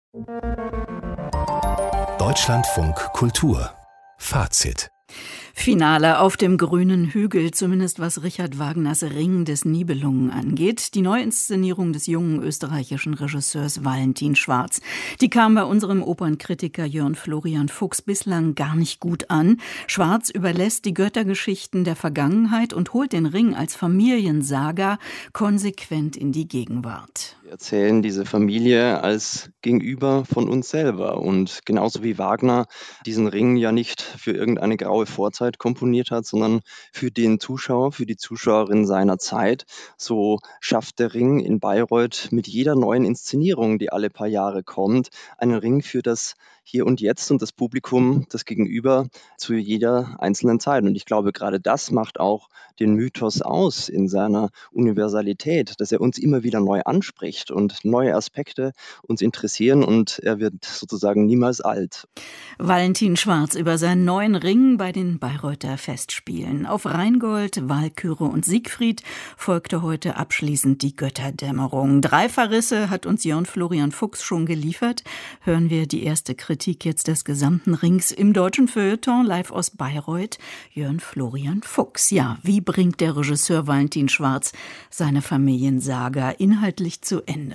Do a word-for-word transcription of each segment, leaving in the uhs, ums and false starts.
Deutschlandfunk Kultur Fazit. Finale auf dem grünen Hügel, zumindest was Richard Wagners Ring des Nibelungen angeht. Die Neuinszenierung des jungen österreichischen Regisseurs Valentin Schwarz. Die kam bei unserem Opernkritiker Jörn Florian Fuchs bislang gar nicht gut an. Schwarz überlässt die Göttergeschichten der Vergangenheit und holt den Ring als Familiensaga konsequent in die Gegenwart. Wir erzählen diese Familie als Gegenüber von uns selber. Und genauso wie Wagner diesen Ring ja nicht für irgendeine graue Vorzeit komponiert hat, sondern für den Zuschauer, für die Zuschauerin seiner Zeit, so schafft der Ring in Bayreuth mit jeder neuen Inszenierung, die alle paar Jahre kommt, einen Ring für das Hier und Jetzt und das Publikum, das Gegenüber zu jeder einzelnen Zeit. Und ich glaube, gerade das macht auch den Mythos aus in seiner Universalität, dass er uns immer wieder neu anspricht und neue Aspekte uns interessieren und er wird sozusagen niemals alt. Valentin Schwarz über seinen neuen Ring bei den Bayreuther Festspielen. Auf Rheingold, Walküre und Siegfried folgte heute abschließend die Götterdämmerung. Drei Verrisse hat uns Jörn Florian Fuchs schon geliefert. Hören wir die erste Kritik jetzt des gesamten Rings im deutschen Feuilleton live aus Bayreuth. Jörn Florian Fuchs. Ja, wie bringt der Regisseur Valentin Schwarz seine Familiensaga inhaltlich zu Ende?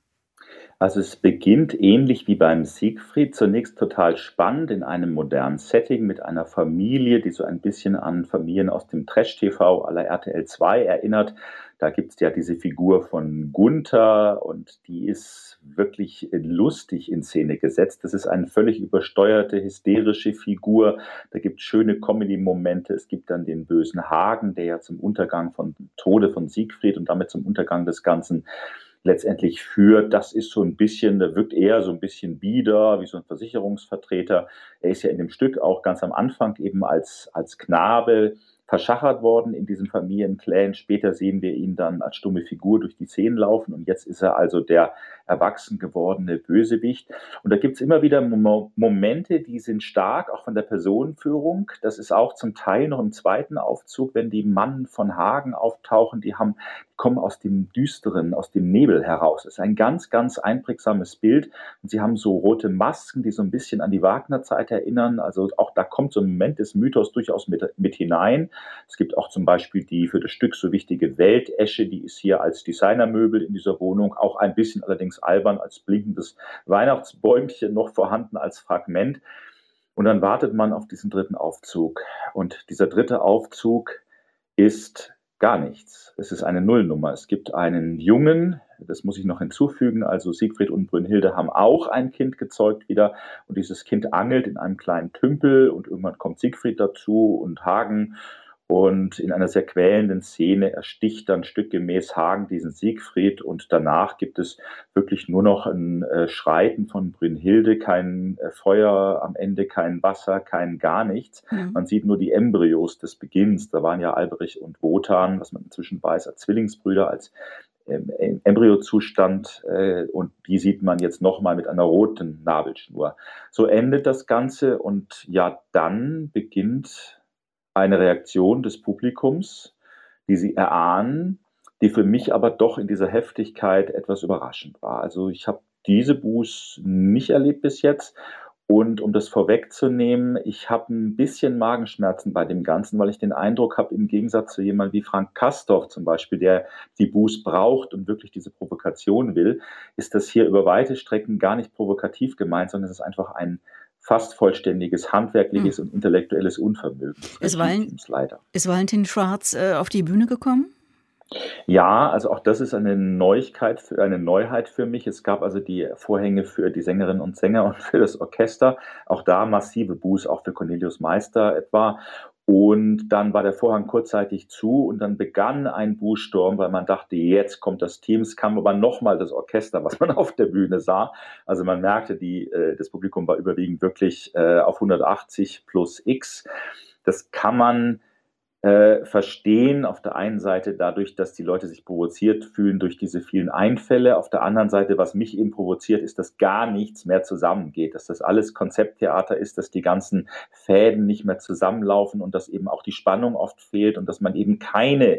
Also es beginnt ähnlich wie beim Siegfried, zunächst total spannend in einem modernen Setting mit einer Familie, die so ein bisschen an Familien aus dem Trash-T V à la R T L zwei erinnert. Da gibt es ja diese Figur von Gunther und die ist wirklich lustig in Szene gesetzt. Das ist eine völlig übersteuerte, hysterische Figur. Da gibt es schöne Comedy-Momente. Es gibt dann den bösen Hagen, der ja zum Untergang von Tode von Siegfried und damit zum Untergang des Ganzen letztendlich führt. Das ist so ein bisschen, da wirkt eher so ein bisschen bieder, wie so ein Versicherungsvertreter. Er ist ja in dem Stück auch ganz am Anfang eben als, als Knabe verschachert worden in diesem Familienclan. Später sehen wir ihn dann als stumme Figur durch die Szenen laufen und jetzt ist er also der erwachsen gewordene Bösewicht. Und da gibt es immer wieder Mo- Momente, die sind stark, auch von der Personenführung. Das ist auch zum Teil noch im zweiten Aufzug, wenn die Mannen von Hagen auftauchen, die haben kommen aus dem Düsteren, aus dem Nebel heraus. Es ist ein ganz, ganz einprägsames Bild. Und sie haben so rote Masken, die so ein bisschen an die Wagner-Zeit erinnern. Also auch da kommt so ein Moment des Mythos durchaus mit, mit hinein. Es gibt auch zum Beispiel die für das Stück so wichtige Weltesche, die ist hier als Designermöbel in dieser Wohnung, auch ein bisschen allerdings albern als blinkendes Weihnachtsbäumchen noch vorhanden als Fragment. Und dann wartet man auf diesen dritten Aufzug. Und dieser dritte Aufzug ist gar nichts. Es ist eine Nullnummer. Es gibt einen Jungen, das muss ich noch hinzufügen, also Siegfried und Brünnhilde haben auch ein Kind gezeugt wieder und dieses Kind angelt in einem kleinen Tümpel und irgendwann kommt Siegfried dazu und Hagen und in einer sehr quälenden Szene ersticht dann stückgemäß Hagen diesen Siegfried und danach gibt es wirklich nur noch ein äh, Schreiten von Brünnhilde, kein äh, Feuer am Ende, kein Wasser, kein gar nichts. Mhm. Man sieht nur die Embryos des Beginns. Da waren ja Alberich und Wotan, was man inzwischen weiß, als Zwillingsbrüder, als ähm, Embryozustand äh, und die sieht man jetzt nochmal mit einer roten Nabelschnur. So endet das Ganze und ja, dann beginnt eine Reaktion des Publikums, die sie erahnen, die für mich aber doch in dieser Heftigkeit etwas überraschend war. Also ich habe diese Buß nicht erlebt bis jetzt. Und um das vorwegzunehmen, ich habe ein bisschen Magenschmerzen bei dem Ganzen, weil ich den Eindruck habe, im Gegensatz zu jemandem wie Frank Castorf zum Beispiel, der die Buß braucht und wirklich diese Provokation will, ist das hier über weite Strecken gar nicht provokativ gemeint, sondern es ist einfach ein fast vollständiges handwerkliches hm. und intellektuelles Unvermögen. Ist, Valen- ist Valentin Schwarz äh, auf die Bühne gekommen? Ja, also auch das ist eine Neuigkeit, für, eine Neuheit für mich. Es gab also die Vorhänge für die Sängerinnen und Sänger und für das Orchester. Auch da massive Buß, auch für Cornelius Meister etwa. Und dann war der Vorhang kurzzeitig zu und dann begann ein Bußsturm, weil man dachte, jetzt kommt das Team. Es kam aber nochmal das Orchester, was man auf der Bühne sah. Also man merkte, die, äh, das Publikum war überwiegend wirklich äh, auf hundertachtzig plus X. Das kann man äh, verstehen, auf der einen Seite dadurch, dass die Leute sich provoziert fühlen durch diese vielen Einfälle. Auf der anderen Seite, was mich eben provoziert, ist, dass gar nichts mehr zusammengeht, dass das alles Konzepttheater ist, dass die ganzen Fäden nicht mehr zusammenlaufen und dass eben auch die Spannung oft fehlt und dass man eben keine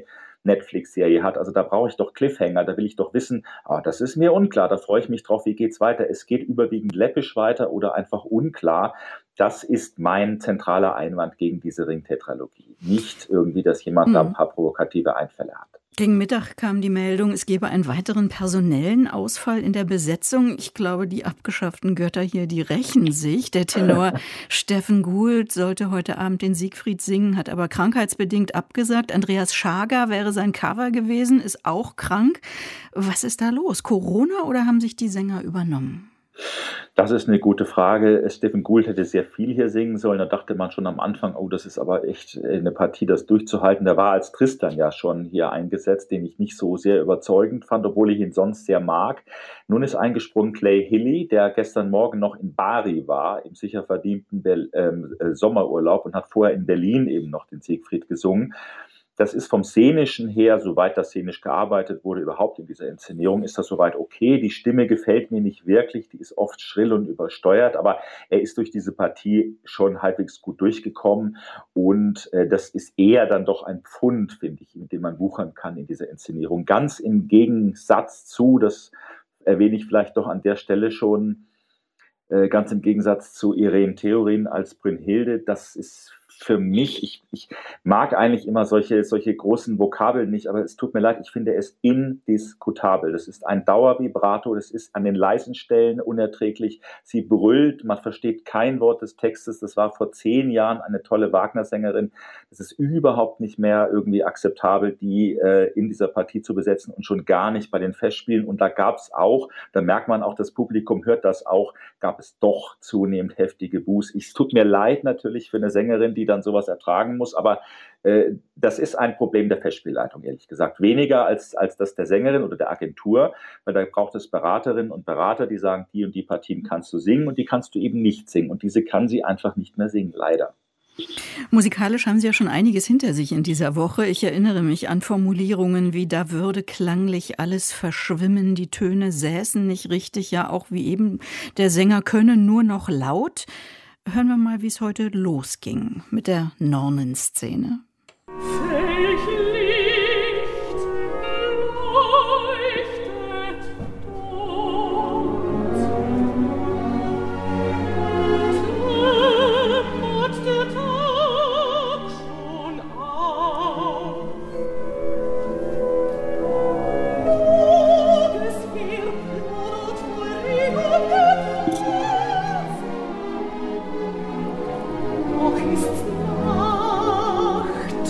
Netflix-Serie hat. Also da brauche ich doch Cliffhanger, da will ich doch wissen, ah, das ist mir unklar, da freue ich mich drauf, wie geht's weiter? Es geht überwiegend läppisch weiter oder einfach unklar. Das ist mein zentraler Einwand gegen diese Ringtetralogie. Nicht irgendwie, dass jemand hm. da ein paar provokative Einfälle hat. Gegen Mittag kam die Meldung, es gebe einen weiteren personellen Ausfall in der Besetzung. Ich glaube, die abgeschafften Götter hier, die rächen sich. Der Tenor Steffen Gould sollte heute Abend den Siegfried singen, hat aber krankheitsbedingt abgesagt. Andreas Schager wäre sein Cover gewesen, ist auch krank. Was ist da los? Corona oder haben sich die Sänger übernommen? Das ist eine gute Frage. Steffen Gould hätte sehr viel hier singen sollen. Da dachte man schon am Anfang, oh, das ist aber echt eine Partie, das durchzuhalten. Der war als Tristan ja schon hier eingesetzt, den ich nicht so sehr überzeugend fand, obwohl ich ihn sonst sehr mag. Nun ist eingesprungen Clay Hilly, der gestern Morgen noch in Bari war, im sicher verdienten Be- ähm, Sommerurlaub und hat vorher in Berlin eben noch den Siegfried gesungen. Das ist vom Szenischen her, soweit das szenisch gearbeitet wurde, überhaupt in dieser Inszenierung, ist das soweit okay. Die Stimme gefällt mir nicht wirklich, die ist oft schrill und übersteuert, aber er ist durch diese Partie schon halbwegs gut durchgekommen und äh, das ist eher dann doch ein Pfund, finde ich, mit dem man wuchern kann in dieser Inszenierung. Ganz im Gegensatz zu, das erwähne ich vielleicht doch an der Stelle schon, äh, ganz im Gegensatz zu Irene Theorin als Brünnhilde, das ist für mich, ich, ich mag eigentlich immer solche, solche großen Vokabeln nicht, aber es tut mir leid, ich finde es indiskutabel. Das ist ein Dauervibrato, das ist an den leisen Stellen unerträglich. Sie brüllt, man versteht kein Wort des Textes. Das war vor zehn Jahren eine tolle Wagner-Sängerin. Das ist überhaupt nicht mehr irgendwie akzeptabel, die äh, in dieser Partie zu besetzen und schon gar nicht bei den Festspielen. Und da gab es auch, da merkt man auch, das Publikum hört das auch, gab es doch zunehmend heftige Buß. Es tut mir leid natürlich für eine Sängerin, die dann sowas ertragen muss, aber äh, das ist ein Problem der Festspielleitung, ehrlich gesagt. Weniger als, als das der Sängerin oder der Agentur, weil da braucht es Beraterinnen und Berater, die sagen, die und die Partien kannst du singen und die kannst du eben nicht singen und diese kann sie einfach nicht mehr singen, leider. Musikalisch haben Sie ja schon einiges hinter sich in dieser Woche. Ich erinnere mich an Formulierungen wie, da würde klanglich alles verschwimmen, die Töne säßen nicht richtig, ja auch wie eben, der Sänger könne nur noch laut. Hören wir mal, wie es heute losging mit der Nornenszene. Welch Licht leuchtet dort? Dämmert der Tag schon auf? Logesheer plaudert Heurigung der Noch ist Nacht.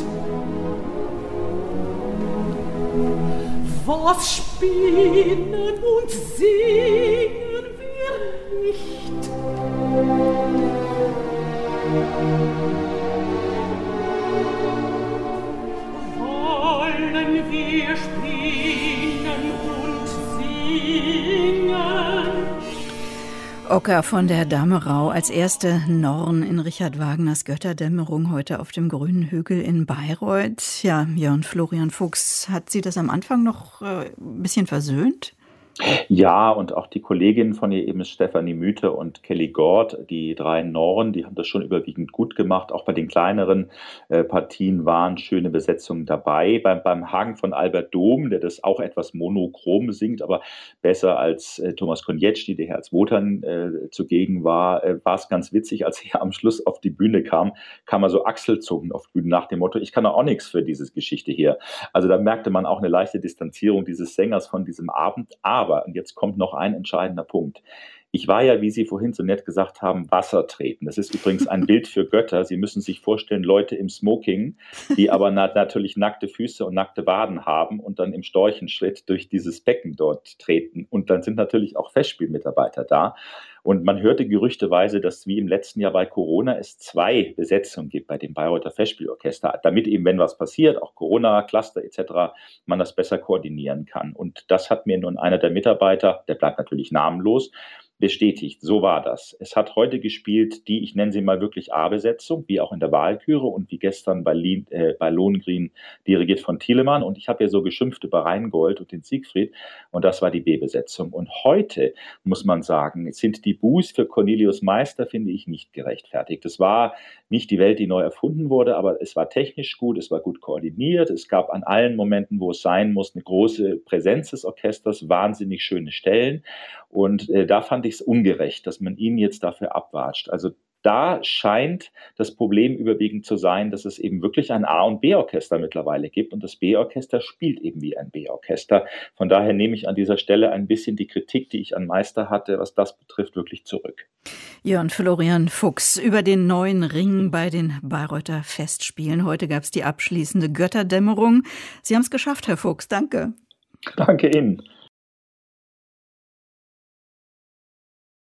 Was spinnen und singen wir nicht? Wollen wir spielen und singen? Ocker von der Damerau als erste Norn in Richard Wagners Götterdämmerung heute auf dem Grünen Hügel in Bayreuth. Ja, Jörn Florian Fuchs, hat Sie das am Anfang noch äh, ein bisschen versöhnt? Ja, und auch die Kolleginnen von ihr eben, Stefanie Müthe und Kelly Gord, die drei Norn, die haben das schon überwiegend gut gemacht. Auch bei den kleineren äh, Partien waren schöne Besetzungen dabei. Beim, beim Hagen von Albert Dom, der das auch etwas monochrom singt, aber besser als äh, Thomas Konietzki, der hier als Wotan äh, zugegen war, äh, war es ganz witzig, als er am Schluss auf die Bühne kam, kam er so achselzuckend auf die Bühne nach dem Motto, ich kann auch nichts für diese Geschichte hier. Also da merkte man auch eine leichte Distanzierung dieses Sängers von diesem Abend. Aber, und jetzt kommt noch ein entscheidender Punkt. Ich war ja, wie Sie vorhin so nett gesagt haben, Wasser treten. Das ist übrigens ein Bild für Götter. Sie müssen sich vorstellen, Leute im Smoking, die aber na- natürlich nackte Füße und nackte Waden haben und dann im Storchenschritt durch dieses Becken dort treten. Und dann sind natürlich auch Festspielmitarbeiter da. Und man hörte gerüchteweise, dass wie im letzten Jahr bei Corona es zwei Besetzungen gibt bei dem Bayreuther Festspielorchester, damit eben, wenn was passiert, auch Corona, Cluster et cetera, man das besser koordinieren kann. Und das hat mir nun einer der Mitarbeiter, der bleibt natürlich namenlos, bestätigt, so war das. Es hat heute gespielt die, ich nenne sie mal wirklich A-Besetzung, wie auch in der Walküre und wie gestern bei, Lien, äh, bei Lohengrin dirigiert von Thielemann. Und ich habe ja so geschimpft über Rheingold und den Siegfried und das war die B-Besetzung. Und heute muss man sagen, sind die Buß für Cornelius Meister, finde ich, nicht gerechtfertigt. Es war nicht die Welt, die neu erfunden wurde, aber es war technisch gut, es war gut koordiniert. Es gab an allen Momenten, wo es sein muss, eine große Präsenz des Orchesters, wahnsinnig schöne Stellen. Und äh, da fand ich es ungerecht, dass man ihn jetzt dafür abwatscht. Also da scheint das Problem überwiegend zu sein, dass es eben wirklich ein A- und B-Orchester mittlerweile gibt und das B-Orchester spielt eben wie ein B-Orchester. Von daher nehme ich an dieser Stelle ein bisschen die Kritik, die ich an Meister hatte, was das betrifft, wirklich zurück. Jörn Florian Fuchs über den neuen Ring bei den Bayreuther Festspielen. Heute gab es die abschließende Götterdämmerung. Sie haben es geschafft, Herr Fuchs. Danke. Danke Ihnen.